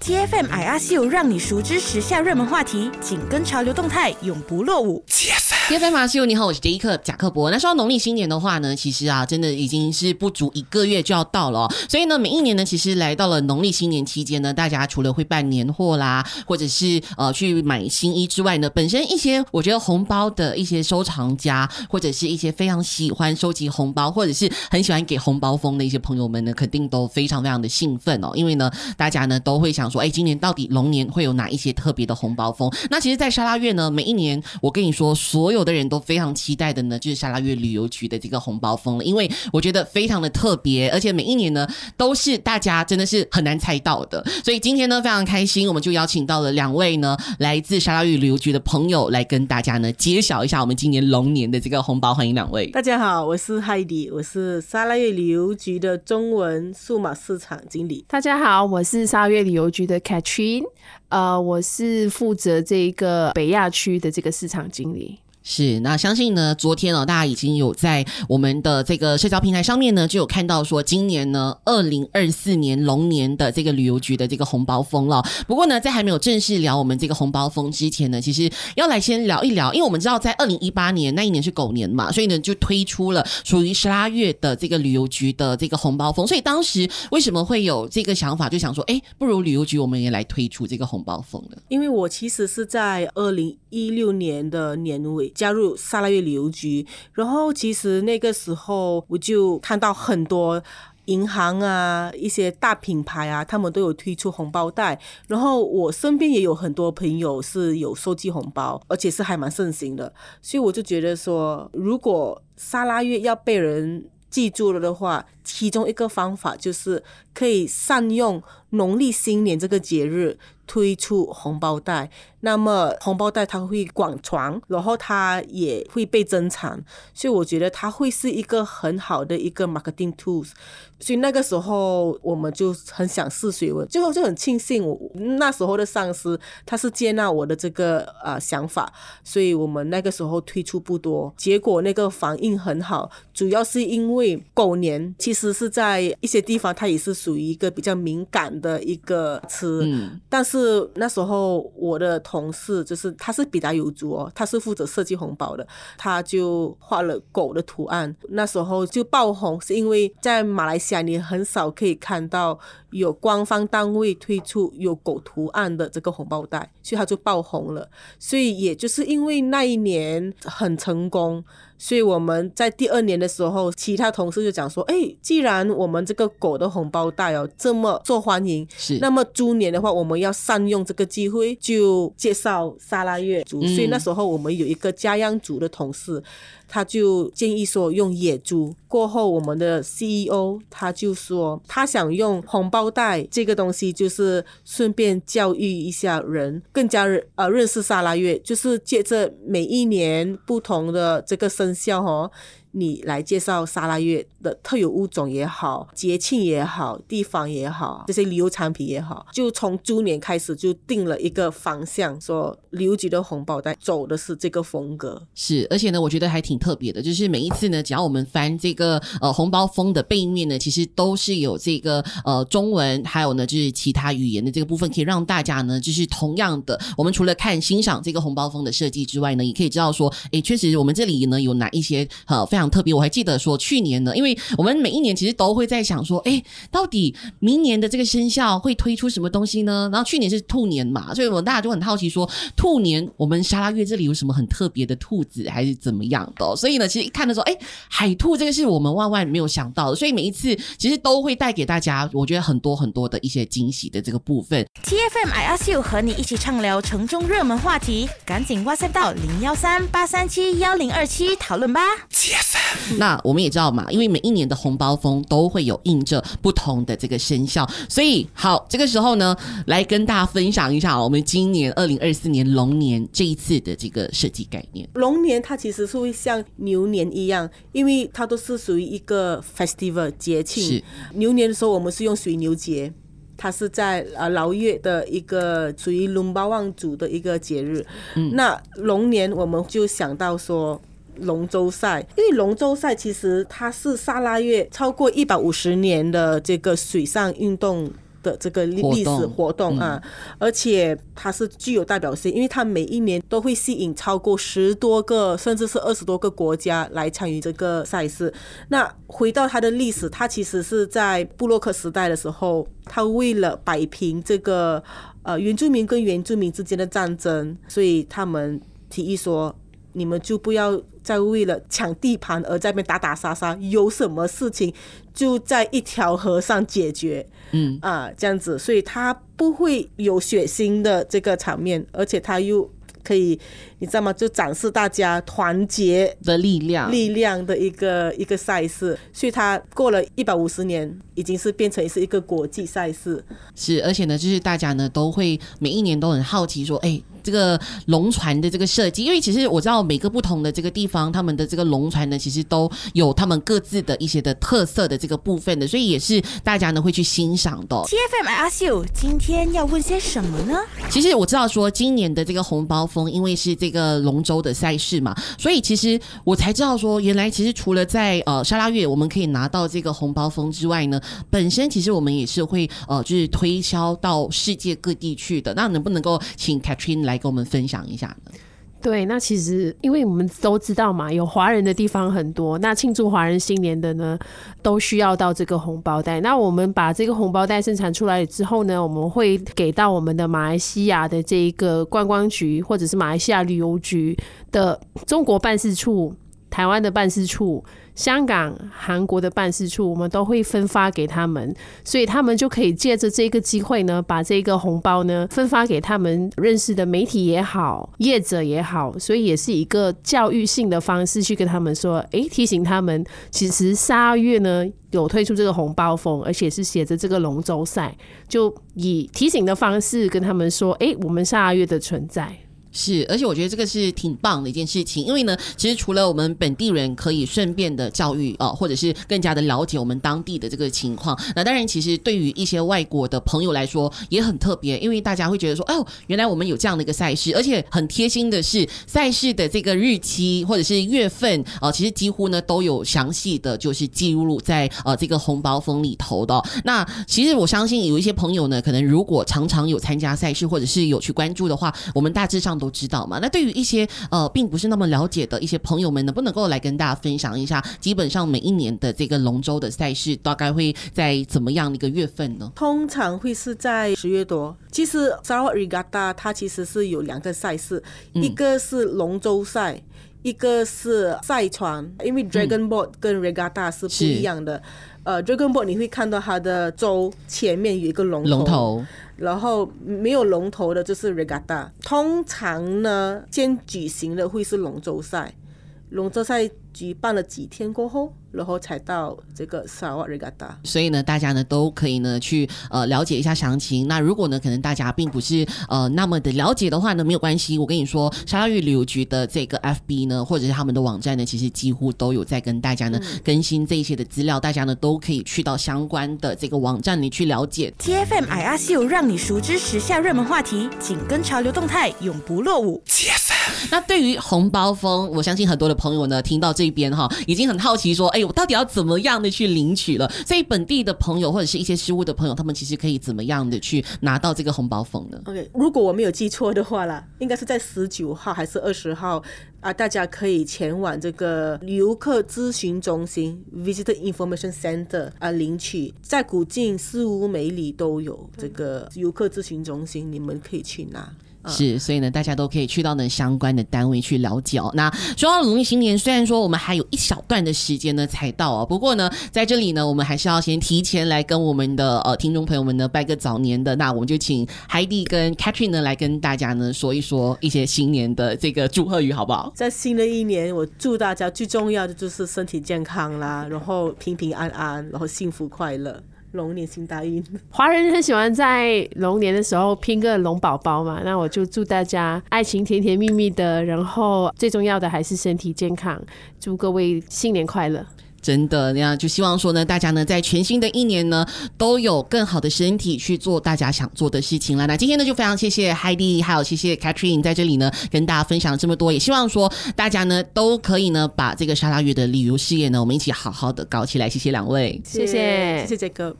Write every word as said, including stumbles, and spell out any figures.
T F M I R C 让你熟知时下热门话题，紧跟潮流动态，永不落伍。 T F M I R C 你好，我是杰克贾克伯。那说到农历新年的话呢，其实啊，真的已经是不足一个月就要到了、哦，所以呢，每一年呢，其实来到了农历新年期间呢，大家除了会办年货啦，或者是呃去买新衣之外呢，本身一些我觉得红包的一些收藏家，或者是一些非常喜欢收集红包，或者是很喜欢给红包风的一些朋友们呢，肯定都非常非常的兴奋哦，因为呢，大家呢都会想说，哎，今年到底龙年会有哪一些特别的红包风？那其实，在沙拉越呢，每一年我跟你说，所有的人都非常期待的呢，就是沙拉越旅游局的这个红包风了，因为我觉得非常的特别，而且每一年呢都是大家真的是很难猜到的，所以今天呢非常开心，我们就邀请到了两位呢来自沙拉越旅游局的朋友来跟大家呢揭晓一下我们今年龙年的这个红包，欢迎两位。 大家好，我是 Heidi， 我是沙拉越旅游局的中文数码市场经理。 大家好，我是沙拉越旅游局的 Catherine， 呃，我是负责这个北亚区的这个市场经理。 是，那相信呢，昨天哦，大家已经有在我们的这个社交平台上面呢，就有看到说，今年呢，二零二四年龙年的这个旅游局的这个红包风了。不过呢，在还没有正式聊我们这个红包风之前呢，其实要来先聊一聊，因为我们知道在二零一八年那一年是狗年嘛，所以呢就推出了属于沙拉越的这个旅游局的这个红包风。所以当时为什么会有这个想法，就想说，哎，不如旅游局我们也来推出这个红包风呢？ 因为我其实是在二零一六年的年尾加入沙拉越旅游局，然后其实那个时候我就看到很多银行啊，一些大品牌啊，他们都有推出红包袋，然后我身边也有很多朋友是有收集红包，而且是还蛮盛行的，所以我就觉得说，如果沙拉越要被人记住了的话，其中一个方法就是可以善用农历新年这个节日推出红包袋，那么红包袋它会广传，然后它也会被珍藏，所以我觉得它会是一个很好的一个 marketing tools。 所以那个时候我们就很想试水温，最后就很庆幸我那时候的上司他是接纳我的这个、呃、想法，所以我们那个时候推出不多，结果那个反应很好，主要是因为狗年其实是在一些地方它也是属于一个比较敏感的一个词、嗯、但是那时候我的同事就是他是比达有族哦，他是负责设计红包的，他就画了狗的图案，那时候就爆红，是因为在马来西亚你很少可以看到有官方单位推出有狗图案的这个红包袋，所以他就爆红了。所以也就是因为那一年很成功，所以我们在第二年的时候，其他同事就讲说，哎，既然我们这个狗的红包袋哦这么受欢迎，是那么猪年的话，我们要善用这个机会，就介绍沙拉越族、嗯、所以那时候我们有一个家养族的同事，他就建议说用野猪。过后我们的 C E O 他就说他想用红包袋这个东西，就是顺便教育一下人，更加呃认识沙拉越，就是借着每一年不同的这个生肖哦，你来介绍沙拉越的特有物种也好，节庆也好，地方也好，这些旅游产品也好，就从猪年开始就定了一个方向，说旅游局的红包袋走的是这个风格。 是，而且呢我觉得还挺特别的，就是每一次呢只要我们翻这个呃红包风的背面呢，其实都是有这个呃中文，还有呢就是其他语言的这个部分，可以让大家呢就是同样的，我们除了看欣赏这个红包风的设计之外呢，也可以知道说，诶确实我们这里呢有哪一些呃非常特别。我还记得说去年呢，因为我们每一年其实都会在想说，诶到底明年的这个生肖会推出什么东西呢？然后去年是兔年嘛，所以我们大家就很好奇说，兔年我们沙拉越这里有什么很特别的兔子还是怎么样的、哦、所以呢其实一看的时候，诶海兔这个是我们万万没有想到的，所以每一次其实都会带给大家我觉得很多很多的一些惊喜的这个部分。 T F M I R C 和你一起畅聊城中热门话题，赶紧 WhatsApp 到零一三八三七一零二七讨论吧。 T F M 那我们也知道嘛，因为每一年的红包风都会有印着不同的这个生肖，所以好，这个时候呢来跟大家分享一下我们今年二零二四年龙年这一次的这个设计概念。 龙年它其实是会像牛年一样，因为它都是属于一个 festival 节庆，牛年的时候我们是用水牛节，它是在呃老月的一个属于龙巴旺族的一个节日、嗯、那龙年我们就想到说龙舟赛，因为龙舟赛其实它是沙拉越超过一百五十年的这个水上运动的这个历史活动啊，嗯、而且它是具有代表性，因为它每一年都会吸引超过十多个甚至是二十多个国家来参与这个赛事。那回到它的历史，它其实是在布洛克时代的时候，它为了摆平这个呃原住民跟原住民之间的战争，所以他们提议说，你们就不要再为了抢地盘而在那边打打杀杀，有什么事情就在一条河上解决，嗯啊，这样子，所以它不会有血腥的这个场面，而且它又可以，你知道吗？就展示大家团结的力量， 力量的一个一个赛事，所以它过了一百五十年，已经是变成是一个国际赛事。 是，而且呢，就是大家呢都会每一年都很好奇说，哎，这个龙船的这个设计，因为其实我知道每个不同的这个地方，他们的这个龙船呢，其实都有他们各自的一些的特色的这个部分的，所以也是大家呢会去欣赏的。 T F M I ask you， 今天要问些什么呢？ 其实我知道说，今年的这个红包风，因为是这个龙舟的赛事嘛，所以其实我才知道说，原来其实除了在呃沙拉越我们可以拿到这个红包风之外呢，本身其实我们也是会呃就是推销到世界各地去的。那能不能够请 Catherine 来跟我们分享一下呢？ 对，那其实因为我们都知道嘛，有华人的地方很多，那庆祝华人新年的呢，都需要到这个红包袋。那我们把这个红包袋生产出来之后呢，我们会给到我们的马来西亚的这个观光局，或者是马来西亚旅游局的中国办事处、台湾的办事处、香港、韩国的办事处，我们都会分发给他们，所以他们就可以借着这个机会呢，把这个红包呢分发给他们认识的媒体也好，业者也好，所以也是一个教育性的方式去跟他们说，诶，提醒他们，其实沙月呢有推出这个红包风，而且是写着这个龙舟赛，就以提醒的方式跟他们说，诶，我们沙月的存在。 是，而且我觉得这个是挺棒的一件事情，因为呢，其实除了我们本地人可以顺便的教育啊、呃，或者是更加的了解我们当地的这个情况，那当然，其实对于一些外国的朋友来说也很特别，因为大家会觉得说，哦，原来我们有这样的一个赛事，而且很贴心的是，赛事的这个日期或者是月份啊、呃，其实几乎呢都有详细的就是记录在呃这个红包封里头的、哦。那其实我相信有一些朋友呢，可能如果常常有参加赛事或者是有去关注的话，我们大致上都都知道嘛。那对于一些呃并不是那么了解的一些朋友们，能不能够来跟大家分享一下，基本上每一年的这个龙舟的赛事大概会在怎么样的一个月份呢？ 通常会是在十月多。其实 Sarawak Regatta 它其实是有两个赛事，嗯、一个是龙舟赛，一个是赛船，因为 Dragon Boat 跟 Regatta 是不一样的。呃 Dragon Boat 你会看到它的舟前面有一个龙头，龙头然后没有龙头的就是 Regatta。 通常呢先举行的会是龙舟赛，龙舟赛举办了几天过后，然后才到这个 Sarawak Regatta。 所以呢大家呢都可以呢去呃了解一下详情。那如果呢可能大家并不是呃那么的了解的话呢，没有关系，我跟你说沙拉越旅游局的这个 F B 呢或者是他们的网站呢，其实几乎都有在跟大家呢、嗯、更新这一些的资料，大家呢都可以去到相关的这个网站里去了解。 T F M I ask you 让你熟知时下热门话题，紧跟潮流动态，永不落伍。 T F M。 那对于红包风，我相信很多的朋友呢听到这边哈，已经很好奇说，哎，我到底要怎么样的去领取了？所以本地的朋友或者是一些事务的朋友，他们其实可以怎么样的去拿到这个红包风呢？ OK， 如果我没有记错的话啦，应该是在十九号还是二十号啊，大家可以前往这个游客咨询中心 Visitor Information Center 啊领取，在古晋、四五美里都有这个游客咨询中心，你们可以去拿。 是，所以呢大家都可以去到呢相关的单位去了解哦。那说到农历新年，虽然说我们还有一小段的时间呢才到哦，不过呢在这里呢我们还是要先提前来跟我们的呃听众朋友们呢拜个早年的。那我们就请 Heidi 跟 Catherine 呢来跟大家呢说一说一些新年的这个祝贺语好不好？ 在新的一年，我祝大家最重要的就是身体健康啦，然后平平安安，然后幸福快乐，龙年行大运。 华人很喜欢在龙年的时候拼个龙宝宝嘛，那我就祝大家爱情甜甜蜜蜜的，然后最重要的还是身体健康，祝各位新年快乐。 真的，那就希望说呢，大家呢在全新的一年呢都有更好的身体去做大家想做的事情了。那今天呢就非常谢谢 Heidi 还有谢谢 Catherine 在这里呢跟大家分享这么多，也希望说大家呢都可以呢把这个沙拉越的旅游事业呢我们一起好好的搞起来。谢谢两位， 谢谢， 谢谢杰哥。